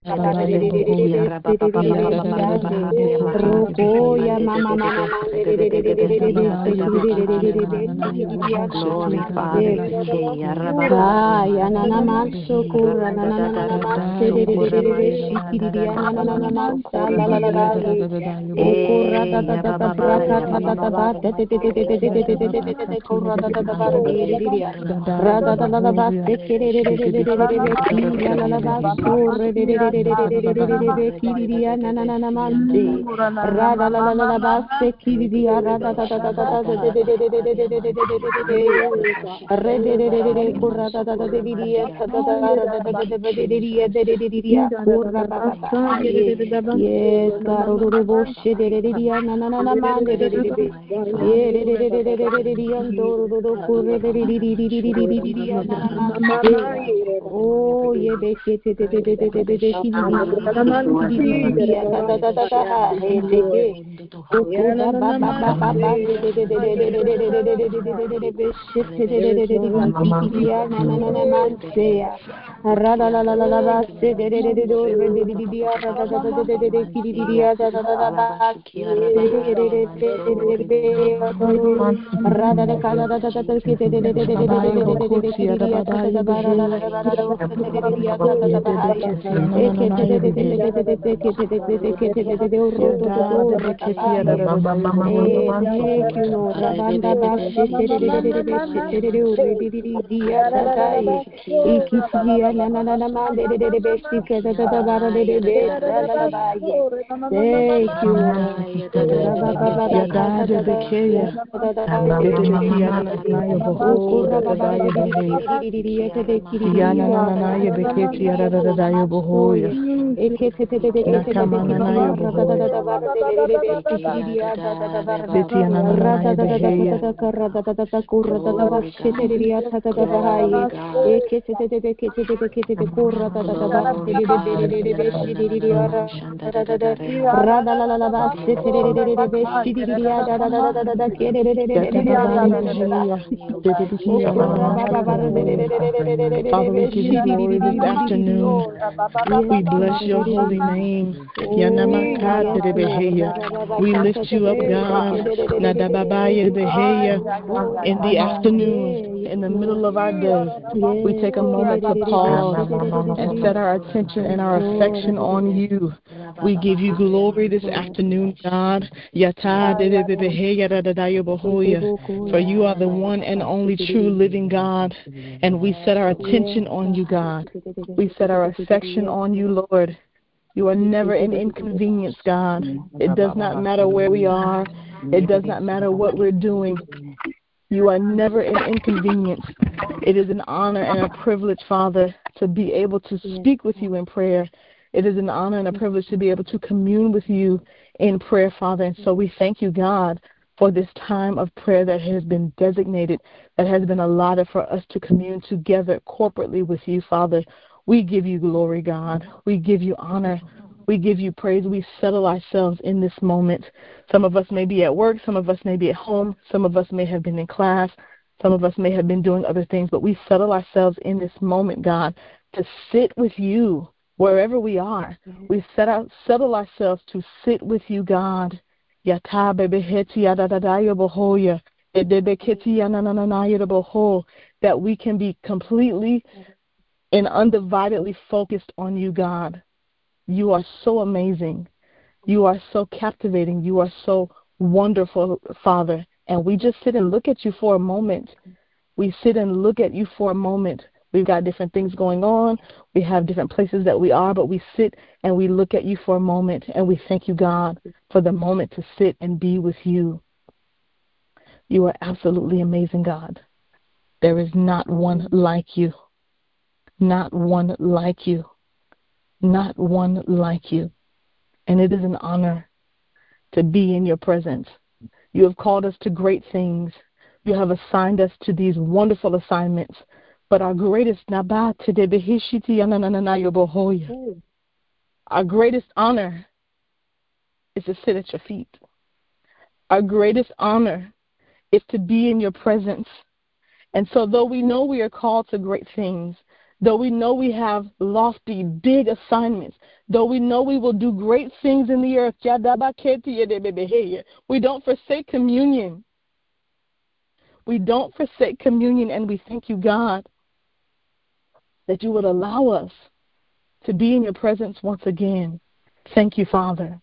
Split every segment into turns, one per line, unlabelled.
Shadaya Bohoya,
Rokoya mama mama mande
Glory, Father.
Kaya nana manso kura nana nana masse shikiriya nana nana mansa la la la la okura da da da da braka ta ta ta ba te te te te te te te te te te te te kura da da da ba riya ra da da da ba se kire re re re re re re re ki la la la ba so re re re re re re re re re re kiriya nana nana manse ra da la la la ba se kiriya ra da da da da da da de de de de de de de de de de de re de de de de kura da da da de riya ta da da da da da de de riya de de riya kura ba ba ba yes karuru boshe de riya na na na na man de be ye de de riya ndoro do kure de riya na na man oh ye be ke te te te te te te te ki riya ta da da da da ha he te ke to da ba ba ba ba ba de be shit de riya na na na na man se ya ra la la la la la ba se de do re de riya ra da da da de ki riya da da da ba ra da da ka da da da da ki de ki riya ta da ba ra la la la la do se de riya ta da da ba ha ya e ke te de ke te de ro to to ra ta ha ya e thank you Lord rabanda ba she te de she te de re di dia ta ta e ki dia na na na ma de be shi ke da da ba ra de be ra la la ba ye thank you Lord ra ba ba ra ka ta da da
Father, we give you glory this afternoon. We bless your holy name. We lift you up, God. In the afternoon, in the middle of our day, we take a moment to pause and set our attention and our affection on you. We give you glory this afternoon, God. For you are the one and only true living God, and we set our attention on you, God. We set our affection on you, Lord. You are never an inconvenience, God. It does not matter where we are. It does not matter what we're doing. You are never an inconvenience. It is an honor and a privilege, Father, to be able to speak with you in prayer. It is an honor and a privilege to be able to commune with you in prayer, Father. And so we thank you, God, for this time of prayer that has been designated, that has been allotted for us to commune together corporately with you, Father. We give you glory, God. We give you honor. We give you praise. We settle ourselves in this moment. Some of us may be at work. Some of us may be at home. Some of us may have been in class. Some of us may have been doing other things. But we settle ourselves in this moment, God, to sit with you wherever we are. We settle ourselves to sit with you, God. That we can be completely and undividedly focused on you, God. You are so amazing. You are so captivating. You are so wonderful, Father. And we just sit and look at you for a moment. We sit and look at you for a moment. We've got different things going on. We have different places that we are, but we sit and we look at you for a moment, and we thank you, God, for the moment to sit and be with you. You are absolutely amazing, God. There is not one like you. Not one like you. Not one like you. And it is an honor to be in your presence. You have called us to great things. You have assigned us to these wonderful assignments. But our greatest our greatest honor is to sit at your feet. Our greatest honor is to be in your presence. And so though we know we are called to great things, Though we know we have lofty, big assignments, though we know we will do great things in the earth, we don't forsake communion. We don't forsake communion, and we thank you, God, that you would allow us to be in your presence once again. Thank you, Father.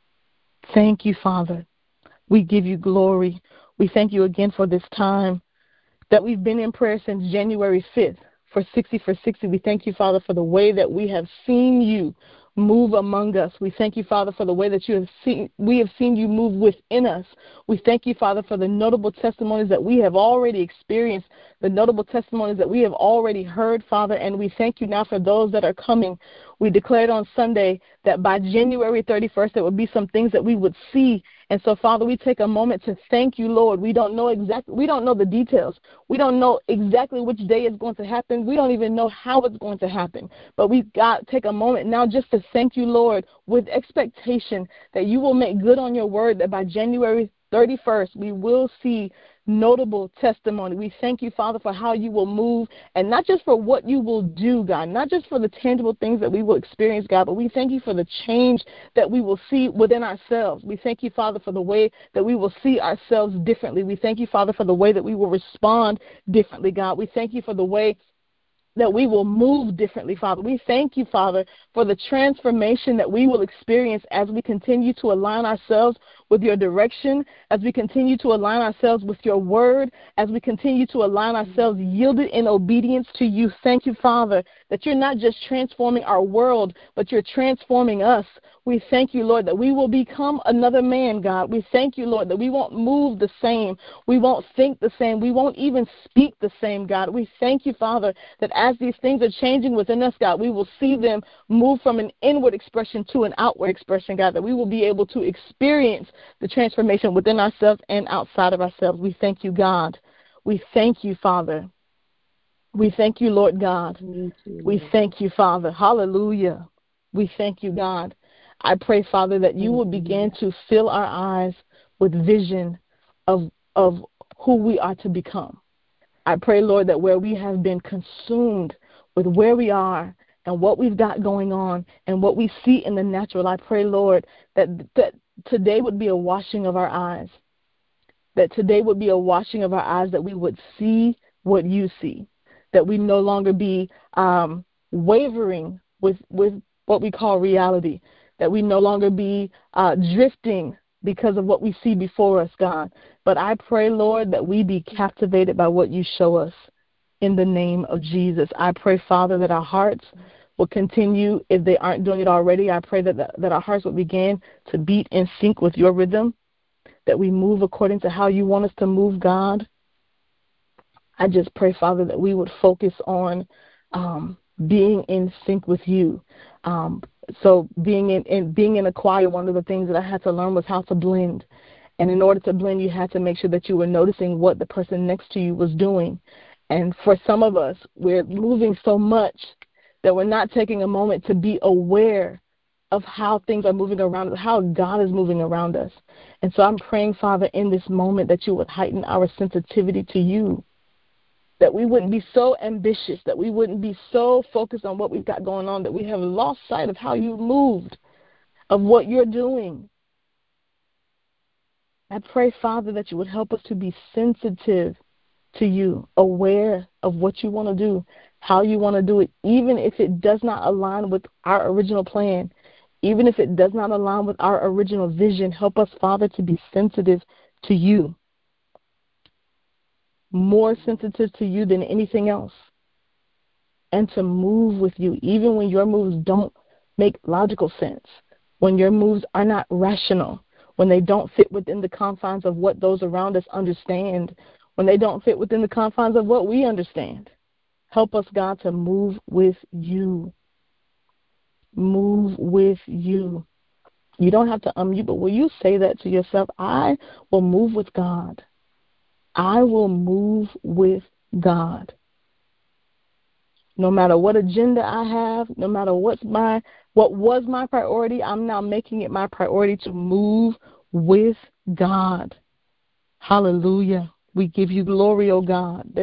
Thank you, Father. We give you glory. We thank you again for this time that we've been in prayer since January 5th for 60 for 60. We thank you, Father, for the way that we have seen you move among us. We thank you, Father, for the way that we have seen you move within us. We thank you, Father, for the notable testimonies that we have already experienced, the notable testimonies that we have already heard, Father, and we thank you now for those that are coming. We declared on Sunday that by January 31st, there would be some things that we would see. And so, Father, we take a moment to thank you, Lord. We don't know the details. We don't know exactly which day it's going to happen. We don't even know how it's going to happen. But we've got to take a moment now just to thank you, Lord, with expectation that you will make good on your word, that by January 31st, we will see notable testimony. We thank you, Father, for how you will move, and not just for what you will do, God, not just for the tangible things that we will experience, God, but we thank you for the change that we will see within ourselves. We thank you, Father, for the way that we will see ourselves differently. We thank you, Father, for the way that we will respond differently, God. We thank you for the way that we will move differently, Father. We thank you, Father, for the transformation that we will experience as we continue to align ourselves with your direction, as we continue to align ourselves with your word, as we continue to align ourselves yielded in obedience to you. Thank you, Father, that you're not just transforming our world, but you're transforming us. We thank you, Lord, that we will become another man, God. We thank you, Lord, that we won't move the same. We won't think the same. We won't even speak the same, God. We thank you, Father, that as these things are changing within us, God, we will see them move from an inward expression to an outward expression, God, that we will be able to experience the transformation within ourselves and outside of ourselves. We thank you, God. We thank you, Father. We thank you, Lord God. We thank you, Father. Hallelujah. We thank you, God. I pray, Father, that you will begin to fill our eyes with vision of who we are to become. I pray, Lord, that where we have been consumed with where we are and what we've got going on and what we see in the natural, I pray, Lord, that today would be a washing of our eyes, that today would be a washing of our eyes, that we would see what you see, that we no longer be wavering with what we call reality, that we no longer be drifting because of what we see before us, God. But I pray, Lord, that we be captivated by what you show us in the name of Jesus. I pray, Father, that our hearts will continue, if they aren't doing it already, I pray that our hearts will begin to beat in sync with your rhythm, that we move according to how you want us to move, God. I just pray, Father, that we would focus on being in sync with you. So being in a choir, one of the things that I had to learn was how to blend. And in order to blend, you had to make sure that you were noticing what the person next to you was doing. And for some of us, we're moving so much that we're not taking a moment to be aware of how things are moving around us, how God is moving around us. And so I'm praying, Father, in this moment that you would heighten our sensitivity to you, that we wouldn't be so ambitious, that we wouldn't be so focused on what we've got going on, that we have lost sight of how you moved, of what you're doing. I pray, Father, that you would help us to be sensitive to you, aware of what you want to do, how you want to do it, even if it does not align with our original plan, even if it does not align with our original vision. Help us, Father, to be sensitive to you, more sensitive to you than anything else, and to move with you, even when your moves don't make logical sense, when your moves are not rational, when they don't fit within the confines of what those around us understand, when they don't fit within the confines of what we understand. Help us, God, to move with you. Move with you. You don't have to unmute, but will you say that to yourself? I will move with God. I will move with God. No matter what agenda I have, no matter what was my priority, I'm now making it my priority to move with God. Hallelujah. We give you glory, O God. We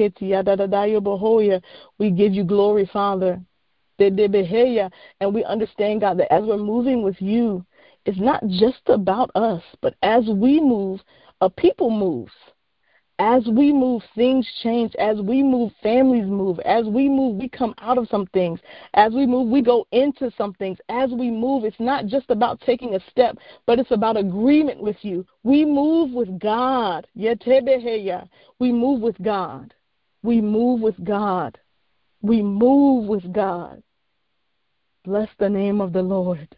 give you glory, Father. And we understand, God, that as we're moving with you, it's not just about us, but as we move, a people moves. As we move, things change. As we move, families move. As we move, we come out of some things. As we move, we go into some things. As we move, it's not just about taking a step, but it's about agreement with you. We move with God. We move with God. We move with God. We move with God. Bless the name of the Lord.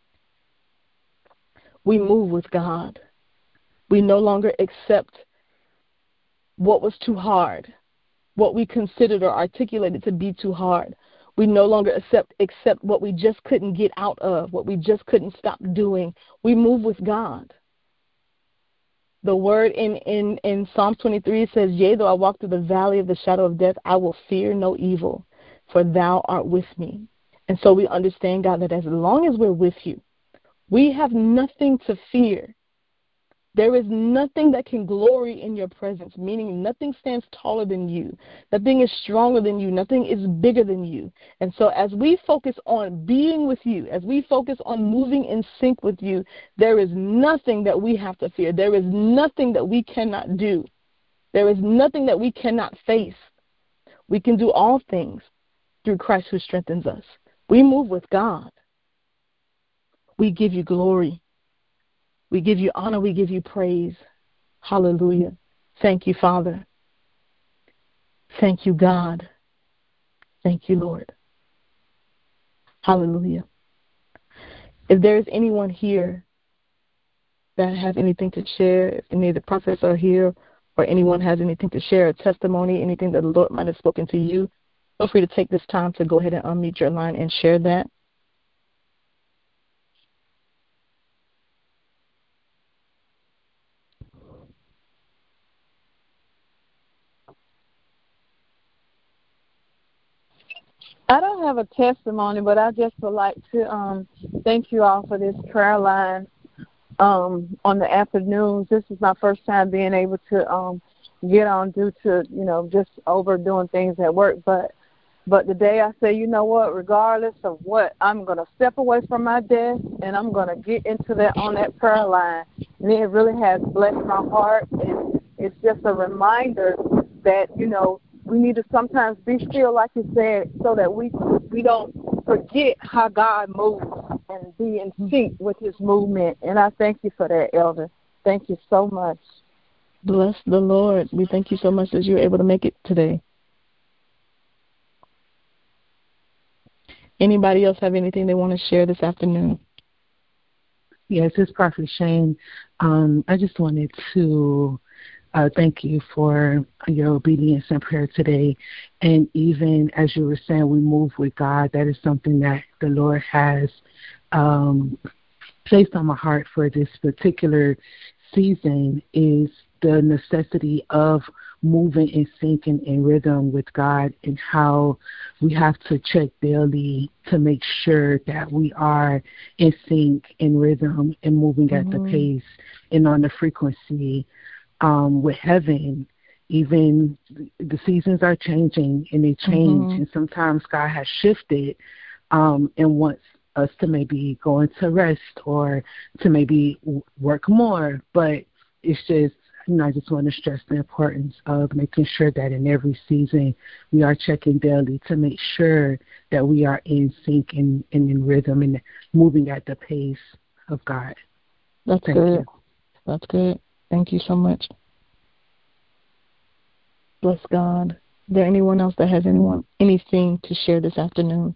We move with God. We no longer accept what was too hard, what we considered or articulated to be too hard. We no longer accept what we just couldn't get out of, what we just couldn't stop doing. We move with God. The word in Psalm 23 says, yea, though I walk through the valley of the shadow of death, I will fear no evil, for thou art with me. And so we understand, God, that as long as we're with you, we have nothing to fear. There is nothing that can glory in your presence, meaning nothing stands taller than you. Nothing is stronger than you. Nothing is bigger than you. And so as we focus on being with you, as we focus on moving in sync with you, there is nothing that we have to fear. There is nothing that we cannot do. There is nothing that we cannot face. We can do all things through Christ who strengthens us. We move with God. We give you glory. We give you honor. We give you praise. Hallelujah. Thank you, Father. Thank you, God. Thank you, Lord. Hallelujah. If there is anyone here that has anything to share, if any of the prophets are here, or anyone has anything to share, a testimony, anything that the Lord might have spoken to you, feel free to take this time to go ahead and unmute your line and share that.
I don't have a testimony, but I just would like to thank you all for this prayer line on the afternoons. This is my first time being able to get on due to, just overdoing things at work. But today I say, you know what, regardless of what, I'm going to step away from my desk and I'm going to get into that on that prayer line. And it really has blessed my heart. And it's just a reminder that, we need to sometimes be still, like you said, so that we don't forget how God moves and be in sync with his movement. And I thank you for that, Elder. Thank you so much.
Bless the Lord. We thank you so much that you were able to make it today. Anybody else have anything they want to share this afternoon?
Yes, it's Prophet Shane. I just wanted to thank you for your obedience and prayer today. And even as you were saying, we move with God. That is something that the Lord has placed on my heart for this particular season, is the necessity of moving in sync and in rhythm with God, and how we have to check daily to make sure that we are in sync, in rhythm, and moving at the pace and on the frequency with heaven. Even the seasons are changing, and they change, and sometimes God has shifted and wants us to maybe go into rest or to maybe work more. But it's just, I just want to stress the importance of making sure that in every season we are checking daily to make sure that we are in sync and in rhythm and moving at the pace of God.
That's
Thank
good.
you.
That's good. Thank you so much. Bless God. Is there anyone else that has anything to share this afternoon?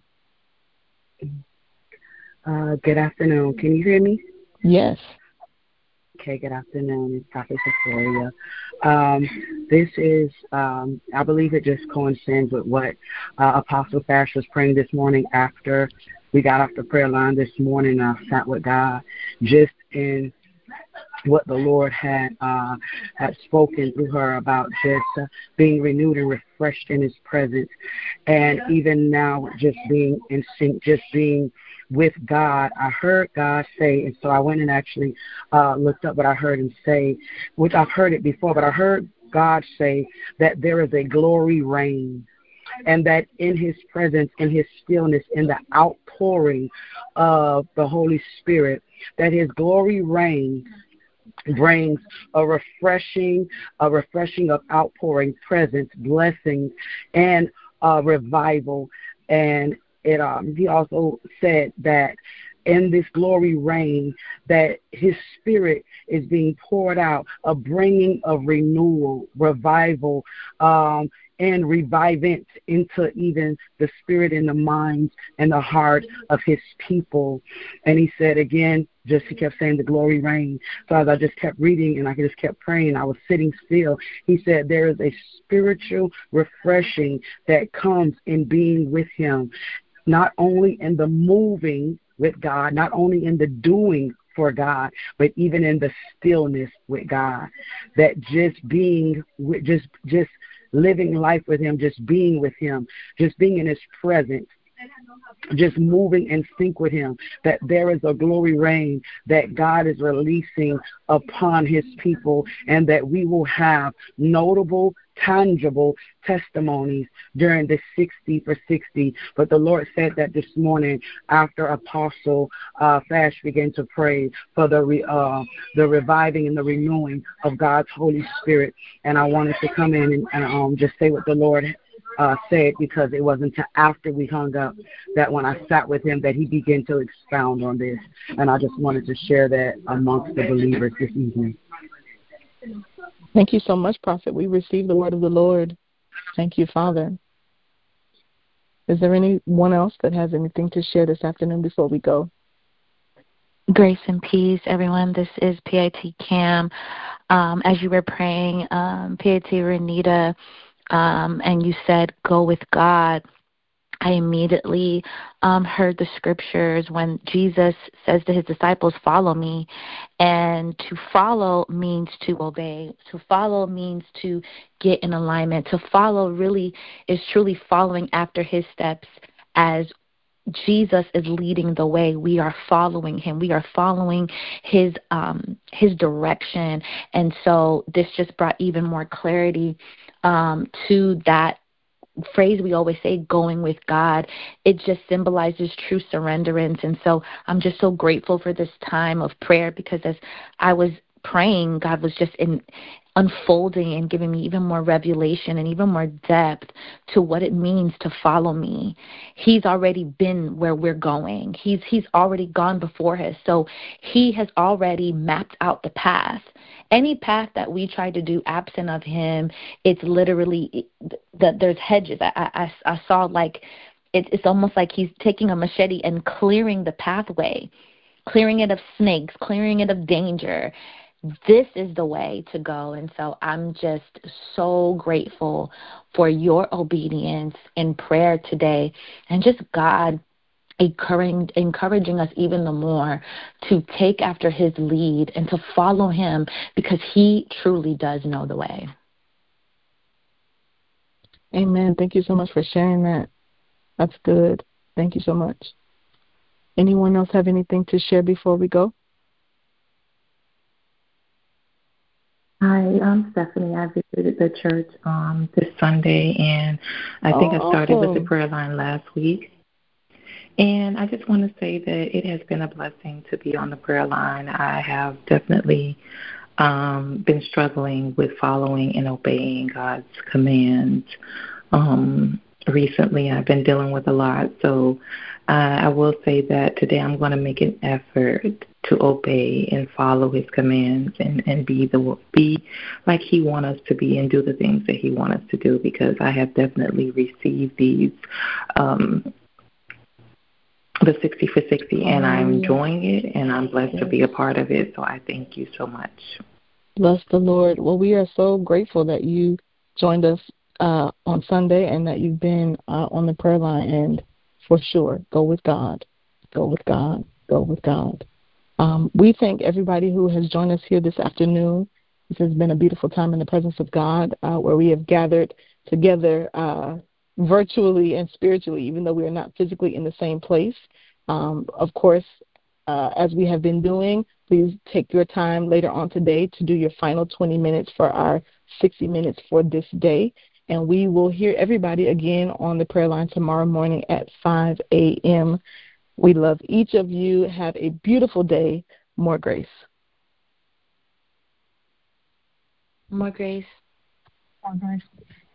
Good afternoon. Can you hear me?
Yes.
Okay, good afternoon. It's Prophet Victoria. This is, I believe it just coincides with what Apostle Fash was praying this morning after we got off the prayer line this morning. I sat with God just in what the Lord had spoken through her about just being renewed and refreshed in his presence. And even now, just being in sync, just being with God. I heard God say, and so I went and actually looked up what I heard him say, which I've heard it before, but I heard God say that there is a glory rain, and that in his presence, in his stillness, in the outpouring of the Holy Spirit, that his glory rain brings a refreshing of outpouring presence, blessings, and revival. And he also said that in this glory rain, that his spirit is being poured out, a bringing of renewal, revival, and revivance into even the spirit and the minds and the heart of his people. And he said again, he kept saying the glory rain. So as I just kept reading and I just kept praying, I was sitting still. He said there is a spiritual refreshing that comes in being with him, not only in the moving with God, not only in the doing for God, but even in the stillness with God. That just being, just living life with him, just being with him, just being in his presence, just moving in sync with him, that there is a glory rain that God is releasing upon his people, and that we will have notable, tangible testimonies during the 60 for 60. But the Lord said that this morning after Apostle Fash began to pray for the reviving and the renewing of God's Holy Spirit. And I wanted to come in and just say what the Lord said, because it wasn't until after we hung up that when I sat with him that he began to expound on this. And I just wanted to share that amongst the believers this evening.
Thank you so much, Prophet. We received the word of the Lord. Thank you, Father. Is there anyone else that has anything to share this afternoon before we go?
Grace and peace, everyone. This is PIT Cam. As you were praying, PIT Renita, and you said, go with God, I immediately heard the scriptures when Jesus says to his disciples, follow me. And to follow means to obey. To follow means to get in alignment. To follow really is truly following after his steps. As Jesus is leading the way, we are following him. We are following his direction. And so this just brought even more clarity to that phrase we always say, going with God. It just symbolizes true surrenderance. And so I'm just so grateful for this time of prayer, because as I was praying, God was just unfolding and giving me even more revelation and even more depth to what it means to follow me. He's already been where we're going. He's already gone before us. So he has already mapped out the path. Any path that we try to do absent of him, it's literally that there's hedges. I saw like it's almost like he's taking a machete and clearing the pathway, clearing it of snakes, clearing it of danger. This is the way to go. And so I'm just so grateful for your obedience in prayer today, and just God encouraging us even the more to take after his lead and to follow him, because he truly does know the way.
Amen. Thank you so much for sharing that. That's good. Thank you so much. Anyone else have anything to share before we go?
Hi, I'm Stephanie. I visited the church this Sunday, and I think I started with the prayer line last week. And I just want to say that it has been a blessing to be on the prayer line. I have definitely been struggling with following and obeying God's commands. Recently, I've been dealing with a lot. So I will say that today I'm going to make an effort to obey and follow his commands and be like he wants us to be and do the things that he wants us to do, because I have definitely received these the 60 for 60, and I'm enjoying it, and I'm blessed to be a part of it. So I thank you so much.
Bless the Lord. Well, we are so grateful that you joined us on Sunday and that you've been on the prayer line. And for sure, go with God. Go with God. Go with God. We thank everybody who has joined us here this afternoon. This has been a beautiful time in the presence of God, where we have gathered together virtually and spiritually, even though we are not physically in the same place. Of course, as we have been doing, Please take your time later on today to do your final 20 minutes for our 60 minutes for this day. And we will hear everybody again on the prayer line tomorrow morning at 5 a.m. We love each of you. Have a beautiful day. More grace.
More grace.
More grace.